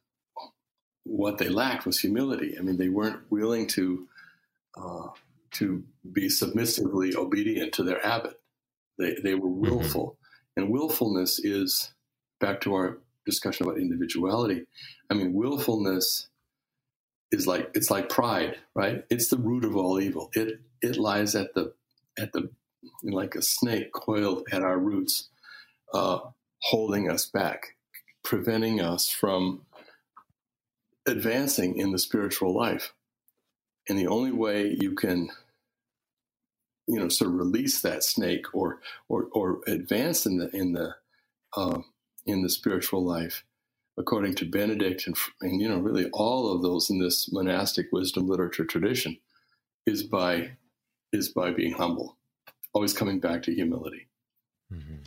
S5: what they lacked was humility. I mean, they weren't willing to uh, to be submissively obedient to their abbot. They they were willful. Mm-hmm. And willfulness is, back to our discussion about individuality, I mean, willfulness is like, it's like pride, right? It's the root of all evil. It it lies at the, at the like a snake coiled at our roots, uh, holding us back, preventing us from advancing in the spiritual life. And the only way you can, you know, sort of release that snake or or or advance in the in the uh, in the spiritual life, according to Benedict and, and you know really all of those in this monastic wisdom literature tradition, is by is by being humble, always coming back to humility.
S4: Mm-hmm.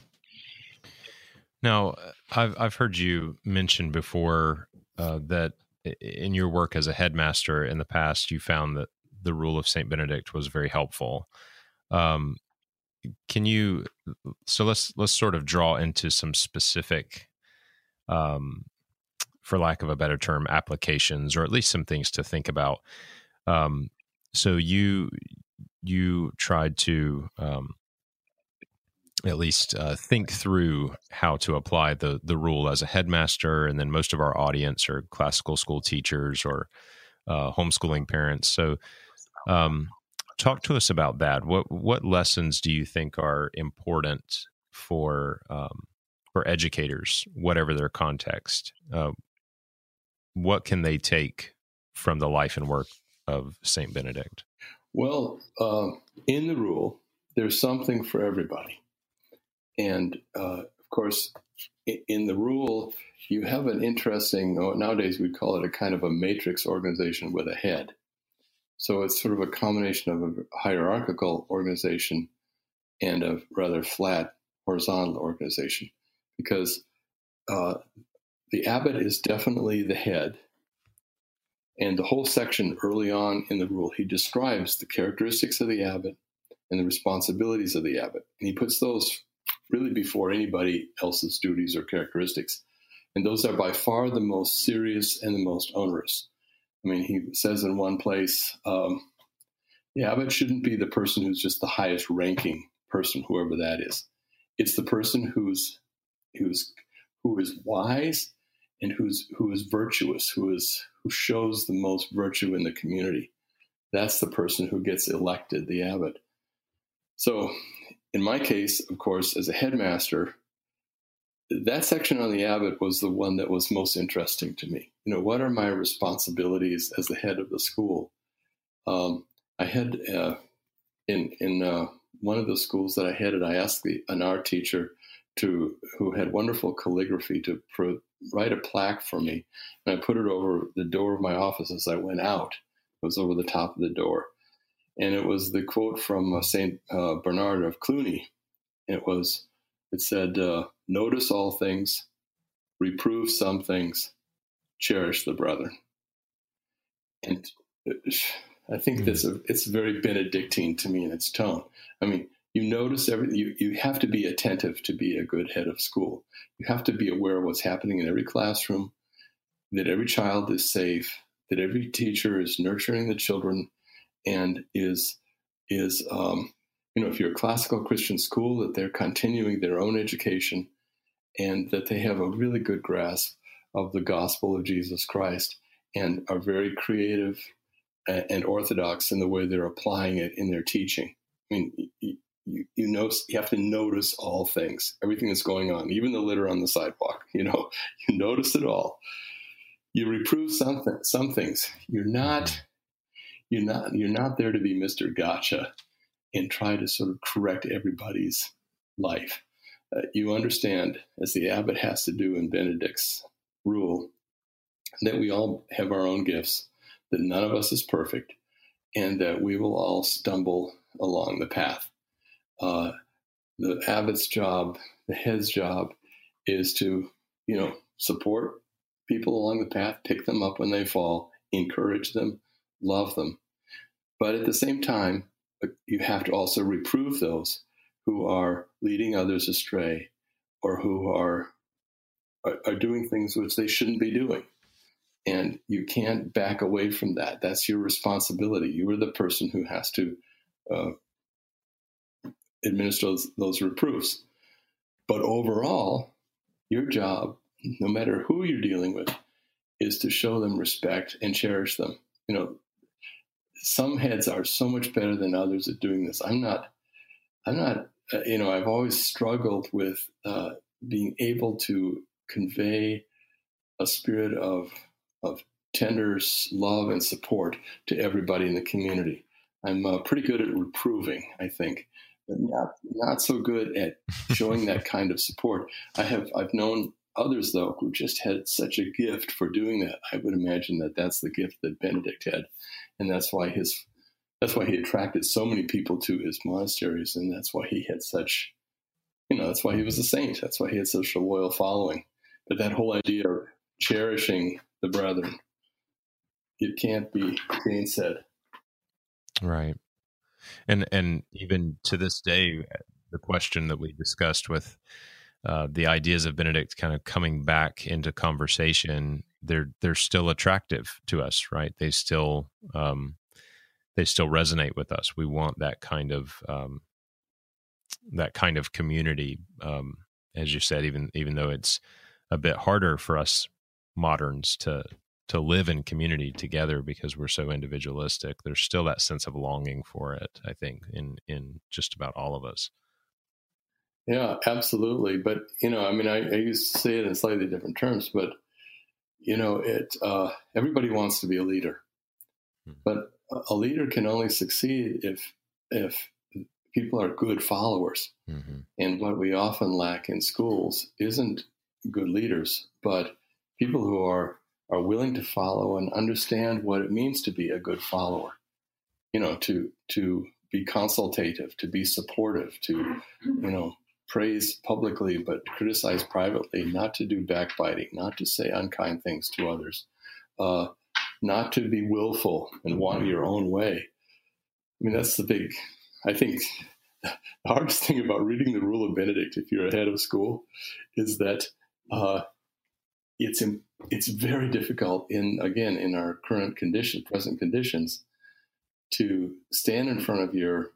S4: Now, I've I've heard you mention before uh, that in your work as a headmaster in the past, you found that the rule of Saint Benedict was very helpful. Um, can you? So let's let's sort of draw into some specific, um, for lack of a better term, applications, or at least some things to think about. Um, so you you tried to um, at least uh, think through how to apply the the rule as a headmaster, and then most of our audience are classical school teachers or uh, homeschooling parents. So, um, talk to us about that. What what lessons do you think are important for um, for educators, whatever their context? Uh, what can they take from the life and work of Saint Benedict?
S5: Well, uh, in the rule, there's something for everybody. And, uh, of course, in the rule, you have an interesting, nowadays we'd call it a kind of a matrix organization with a head. So it's sort of a combination of a hierarchical organization and a rather flat horizontal organization, because uh, the abbot is definitely the head. And the whole section early on in the rule, he describes the characteristics of the abbot and the responsibilities of the abbot. And he puts those really before anybody else's duties or characteristics. And those are by far the most serious and the most onerous. I mean, he says in one place, um, the abbot shouldn't be the person who's just the highest ranking person, whoever that is. It's the person who's who's who is wise and who's who is virtuous, who is who shows the most virtue in the community. That's the person who gets elected the abbot. So in my case, of course, as a headmaster, that section on the abbot was the one that was most interesting to me. You know, what are my responsibilities as the head of the school? Um, I had uh, in in uh, one of the schools that I headed, I asked the, an art teacher to who had wonderful calligraphy to pro, write a plaque for me, and I put it over the door of my office as I went out. It was over the top of the door. And it was the quote from uh, Saint uh, Bernard of Cluny. It was, it said, uh, notice all things, reprove some things, cherish the brethren. And I think mm. that's a, it's very Benedictine to me in its tone. I mean, you notice everything. You, you have to be attentive to be a good head of school. You have to be aware of what's happening in every classroom, that every child is safe, that every teacher is nurturing the children, and is, is um, you know, if you're a classical Christian school, that they're continuing their own education and that they have a really good grasp of the gospel of Jesus Christ and are very creative and, and orthodox in the way they're applying it in their teaching. I mean, you, you, you know, you have to notice all things, everything that's going on, even the litter on the sidewalk, you know, you notice it all. You reprove something, some things. You're not... You're not you're not there to be Mister Gotcha and try to sort of correct everybody's life. Uh, you understand, as the abbot has to do in Benedict's rule, that we all have our own gifts, that none of us is perfect, and that we will all stumble along the path. Uh, the abbot's job, the head's job, is to, you know, support people along the path, pick them up when they fall, encourage them, love them. But at the same time, you have to also reprove those who are leading others astray or who are, are, are doing things which they shouldn't be doing. And you can't back away from that. That's your responsibility. You are the person who has to uh, administer those, those reproofs. But overall, your job, no matter who you're dealing with, is to show them respect and cherish them. You know, some heads are so much better than others at doing this. I'm not, I'm not, uh, you know, I've always struggled with uh, being able to convey a spirit of of tender love and support to everybody in the community. I'm uh, pretty good at reproving, I think, but not not so good at showing that kind of support. I have I've known others, though, who just had such a gift for doing that. I would imagine that that's the gift that Benedict had, and that's why his that's why he attracted so many people to his monasteries, and that's why he had such, you know, that's why he was a saint. That's why he had such a loyal following. But that whole idea of cherishing the brethren, it can't be gainsaid.
S4: Right. And and even to this day, the question that we discussed with uh, the ideas of Benedict kind of coming back into conversation, they're they're still attractive to us, right? They still um, they still resonate with us. We want that kind of um, that kind of community, um, as you said. Even even though it's a bit harder for us moderns to to live in community together because we're so individualistic, there's still that sense of longing for it, I think, in, in just about all of us.
S5: Yeah, absolutely. But, you know, I mean, I, I used to say it in slightly different terms, but, you know, it, uh, everybody wants to be a leader, mm-hmm. but a leader can only succeed if, if people are good followers. Mm-hmm. And what we often lack in schools isn't good leaders, but people who are are willing to follow and understand what it means to be a good follower, you know, to to be consultative, to be supportive, to, you know, praise publicly but criticize privately, not to do backbiting, not to say unkind things to others, uh, not to be willful and want your own way. I mean, that's the big, I think, the hardest thing about reading the Rule of Benedict, if you're a head of school, is that uh, it's it's very difficult in, again, in our current conditions, present conditions, to stand in front of your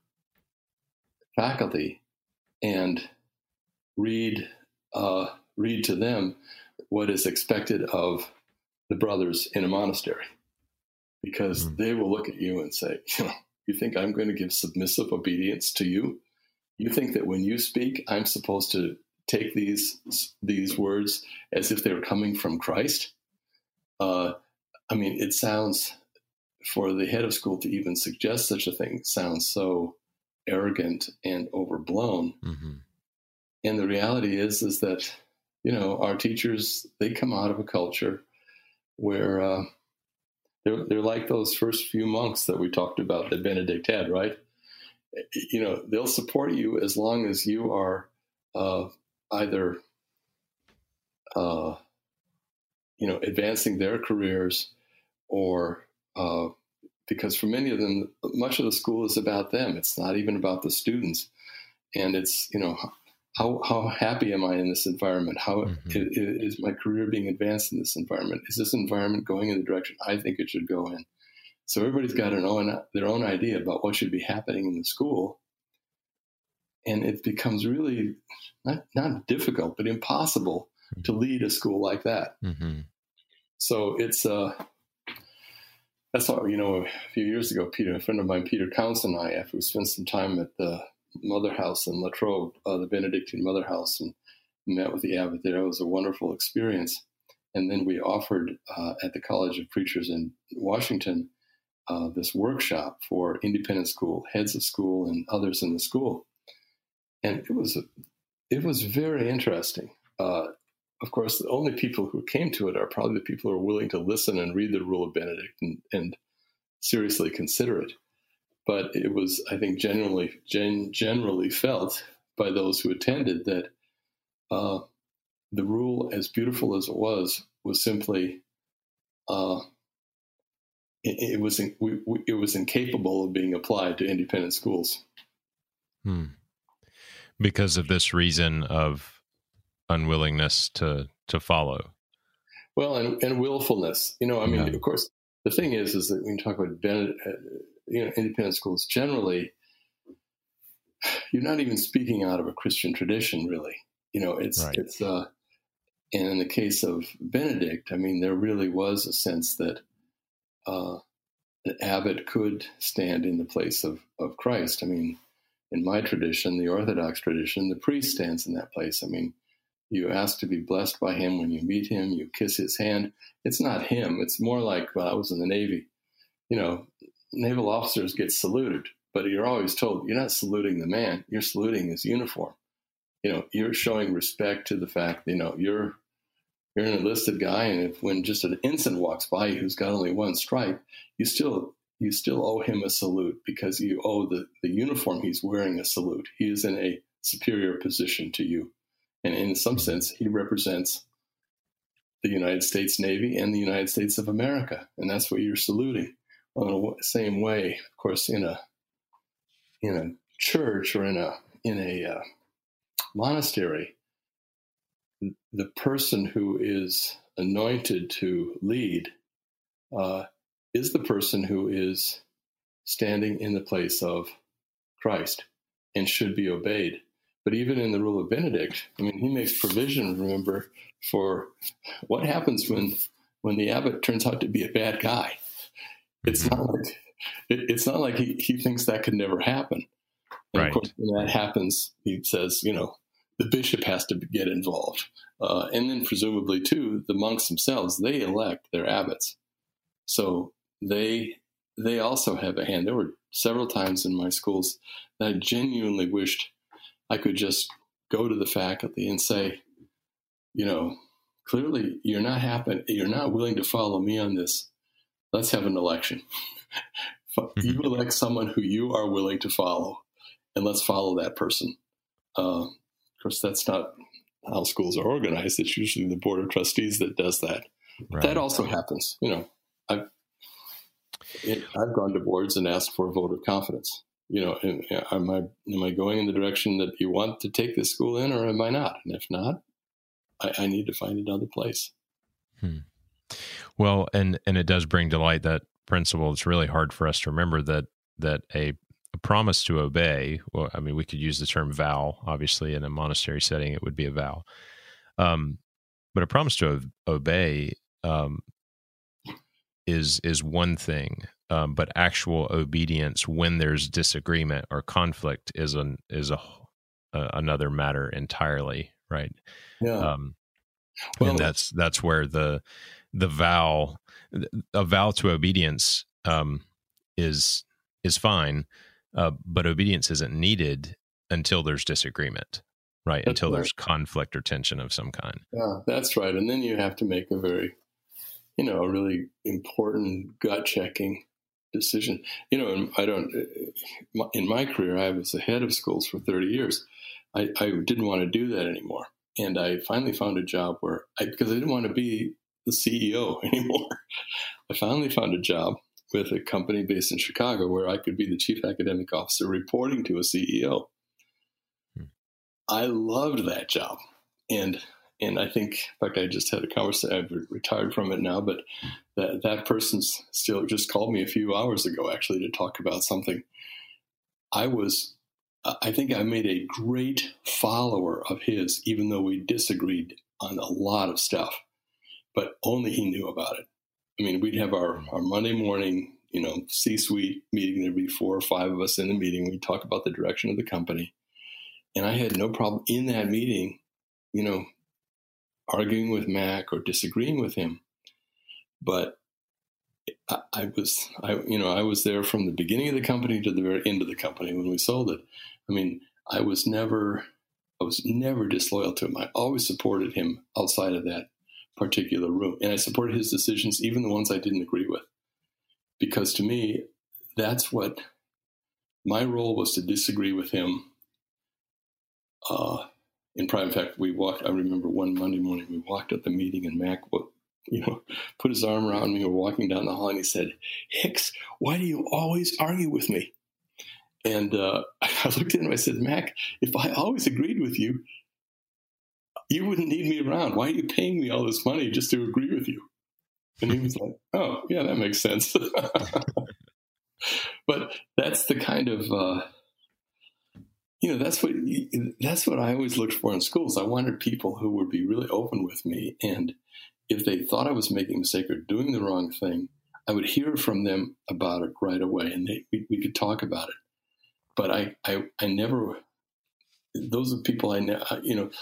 S5: faculty and read uh, read to them what is expected of the brothers in a monastery, because mm-hmm. they will look at you and say, you know, you think I'm going to give submissive obedience to you? You think that when you speak, I'm supposed to take these these words as if they're coming from Christ? Uh, I mean, it sounds, for the head of school to even suggest such a thing, sounds so arrogant and overblown. Mm-hmm. And the reality is, is that, you know, our teachers, they come out of a culture where uh, they're, they're like those first few monks that we talked about that Benedict had, right? You know, they'll support you as long as you are uh, either, uh, you know, advancing their careers, or uh, because for many of them, much of the school is about them. It's not even about the students. And it's, you know, how how happy am I in this environment? How mm-hmm. is, is my career being advanced in this environment? Is this environment going in the direction I think it should go in? So everybody's got an own, their own idea about what should be happening in the school. And it becomes really not, not difficult, but impossible mm-hmm. to lead a school like that. Mm-hmm. So it's, uh, that's all, you know, a few years ago, Peter, a friend of mine, Peter Counts, and I, after we spent some time at the Mother House in La Trobe, uh, the Benedictine Mother House, and met with the abbot there. It was a wonderful experience. And then we offered uh, at the College of Preachers in Washington uh, this workshop for independent school, heads of school, and others in the school. And it was it was very interesting. Uh, of course, the only people who came to it are probably the people who are willing to listen and read the Rule of Benedict and, and seriously consider it. But it was, I think, generally gen, generally felt by those who attended that uh, the rule, as beautiful as it was, was simply uh, it, it was we, we, it was incapable of being applied to independent schools.
S4: Hmm. Because of this reason of unwillingness to to follow.
S5: Well, and, and willfulness. You know, I mean, yeah. Of course, the thing is, is that when you talk about Benedict, uh, you know, independent schools, generally, you're not even speaking out of a Christian tradition, really. You know, it's right. it's. Uh, and in the case of Benedict, I mean, there really was a sense that uh, an abbot could stand in the place of of Christ. I mean, in my tradition, the Orthodox tradition, the priest stands in that place. I mean, You ask to be blessed by him when you meet him. You kiss his hand. It's not him. It's more like when I was in the Navy. You know, naval officers get saluted, but you're always told you're not saluting the man. You're saluting his uniform. You know, you're showing respect to the fact, you know, you're you're an enlisted guy, and if when just an ensign walks by you who's got only one stripe, you still you still owe him a salute because you owe the, the uniform he's wearing a salute. He is in a superior position to you. And in some sense, he represents the United States Navy and the United States of America. And that's what you're saluting. Well, in the same way, of course, in a in a church or in a in a uh, monastery, the person who is anointed to lead uh, is the person who is standing in the place of Christ and should be obeyed. But even in the Rule of Benedict, I mean, he makes provision, remember, for what happens when when the abbot turns out to be a bad guy. It's not like it, it's not like he, he thinks that could never happen. And
S4: right.
S5: Of course, when that happens, he says, you know, the bishop has to get involved. Uh, and then presumably, too, the monks themselves, they elect their abbots. So they they also have a hand. There were several times in my schools that I genuinely wished I could just go to the faculty and say, you know, clearly you're not happen, you're not willing to follow me on this. Let's have an election. You elect someone who you are willing to follow, and let's follow that person. Uh, of course, that's not how schools are organized. It's usually the board of trustees that does that. Right. That also happens. You know, I've, it, I've gone to boards and asked for a vote of confidence. You know, am I am I going in the direction that you want to take this school in, or am I not? And if not, I, I need to find another place.
S4: Hmm. Well, and and it does bring to light that principle. It's really hard for us to remember that that a, a promise to obey. Well, I mean, we could use the term vow. Obviously, in a monastery setting, it would be a vow. Um, but a promise to obey um, is is one thing. Um, but actual obedience when there's disagreement or conflict is an is a uh, another matter entirely, right?
S5: Yeah.
S4: Um,
S5: well,
S4: and that's that's where the the vow a vow to obedience um, is is fine, uh, but obedience isn't needed until there's disagreement, right? Until
S5: right.
S4: there's conflict or tension of some kind.
S5: Yeah, that's right. And then you have to make a very, you know, a really important gut checking decision. You know, I don't, in my career, I was the head of schools for thirty years. I, I didn't want to do that anymore. And I finally found a job where, I, because I didn't want to be the C E O anymore, I finally found a job with a company based in Chicago where I could be the chief academic officer reporting to a C E O. Hmm. I loved that job. And And I think, in fact, I just had a conversation. I've retired from it now, but that that person's still just called me a few hours ago, actually, to talk about something. I was, I think I made a great follower of his, even though we disagreed on a lot of stuff, but only he knew about it. I mean, we'd have our, our Monday morning, you know, C-suite meeting. There'd be four or five of us in the meeting. We'd talk about the direction of the company. And I had no problem in that meeting, you know, arguing with Mac or disagreeing with him. But I, I was, I, you know, I was there from the beginning of the company to the very end of the company when we sold it. I mean, I was never, I was never disloyal to him. I always supported him outside of that particular room. And I supported his decisions, even the ones I didn't agree with. Because to me, that's what my role was, to disagree with him. Uh, in private, in fact, we walked, I remember one Monday morning, we walked at the meeting and Mac, you know, put his arm around me. We were walking down the hall and he said, "Hicks, why do you always argue with me?" And uh, I looked at him and I said, "Mac, if I always agreed with you, you wouldn't need me around. Why are you paying me all this money just to agree with you?" And he was like, "Oh, yeah, that makes sense." But that's the kind of, uh, you know, that's what that's what I always looked for in schools. I wanted people who would be really open with me, and if they thought I was making a mistake or doing the wrong thing, I would hear from them about it right away, and they, we, we could talk about it. But I, I, I never. Those are people I, you know,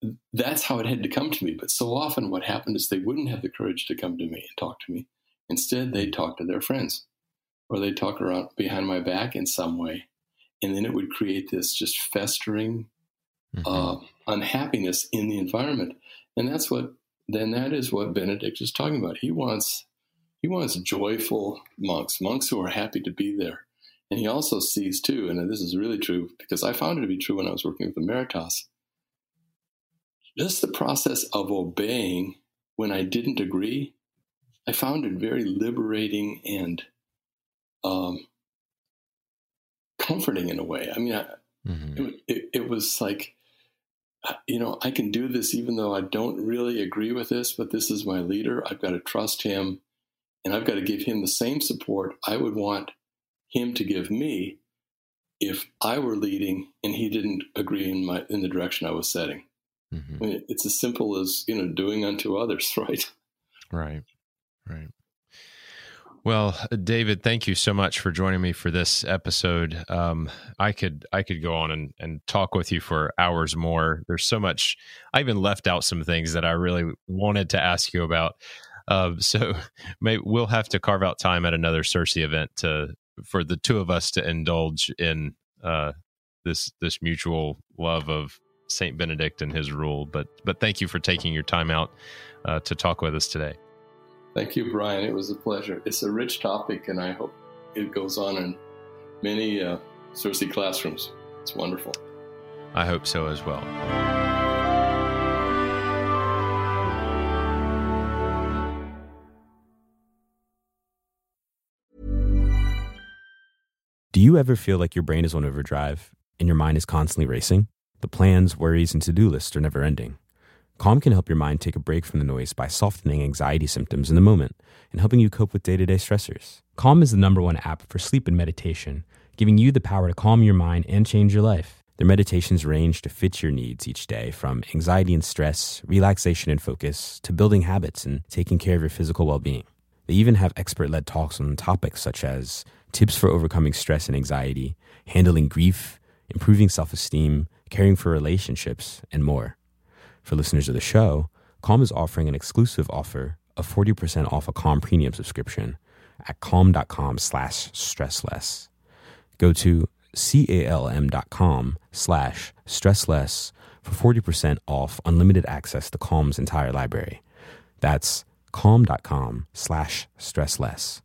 S5: that's how it had to come to me. But so often what happened is they wouldn't have the courage to come to me and talk to me. Instead, they'd talk to their friends, or they'd talk around behind my back in some way. And then it would create this just festering mm-hmm. uh, unhappiness in the environment. And that's what, then that is what Benedict is talking about. He wants, he wants joyful monks, monks who are happy to be there. And he also sees too, and this is really true because I found it to be true when I was working with Emeritus, just the process of obeying when I didn't agree, I found it very liberating and um, comforting in a way. I mean, I, mm-hmm. it, it, it was like, you know, I can do this even though I don't really agree with this, but this is my leader. I've got to trust him, and I've got to give him the same support I would want him to give me if I were leading and he didn't agree in my in the direction I was setting. Mm-hmm. I mean, it's as simple as, you know, doing unto others, right?
S4: Right, right. Well, David, thank you so much for joining me for this episode. Um, I could I could go on and, and talk with you for hours more. There's so much. I even left out some things that I really wanted to ask you about. Uh, so may, we'll have to carve out time at another Circe event to for the two of us to indulge in uh, this this mutual love of Saint Benedict and his rule. But but thank you for taking your time out uh, to talk with us today.
S5: Thank you, Brian. It was a pleasure. It's a rich topic, and I hope it goes on in many uh, Circe classrooms. It's wonderful.
S4: I hope so as well.
S6: Do you ever feel like your brain is on overdrive and your mind is constantly racing? The plans, worries, and to-do lists are never ending. Calm can help your mind take a break from the noise by softening anxiety symptoms in the moment and helping you cope with day-to-day stressors. Calm is the number one app for sleep and meditation, giving you the power to calm your mind and change your life. Their meditations range to fit your needs each day, from anxiety and stress, relaxation and focus, to building habits and taking care of your physical well-being. They even have expert-led talks on topics such as tips for overcoming stress and anxiety, handling grief, improving self-esteem, caring for relationships, and more. For listeners of the show, Calm is offering an exclusive offer of forty percent off a Calm premium subscription at calm.com slash stressless. Go to calm.com slash stressless for forty percent off unlimited access to Calm's entire library. That's calm.com slash stressless.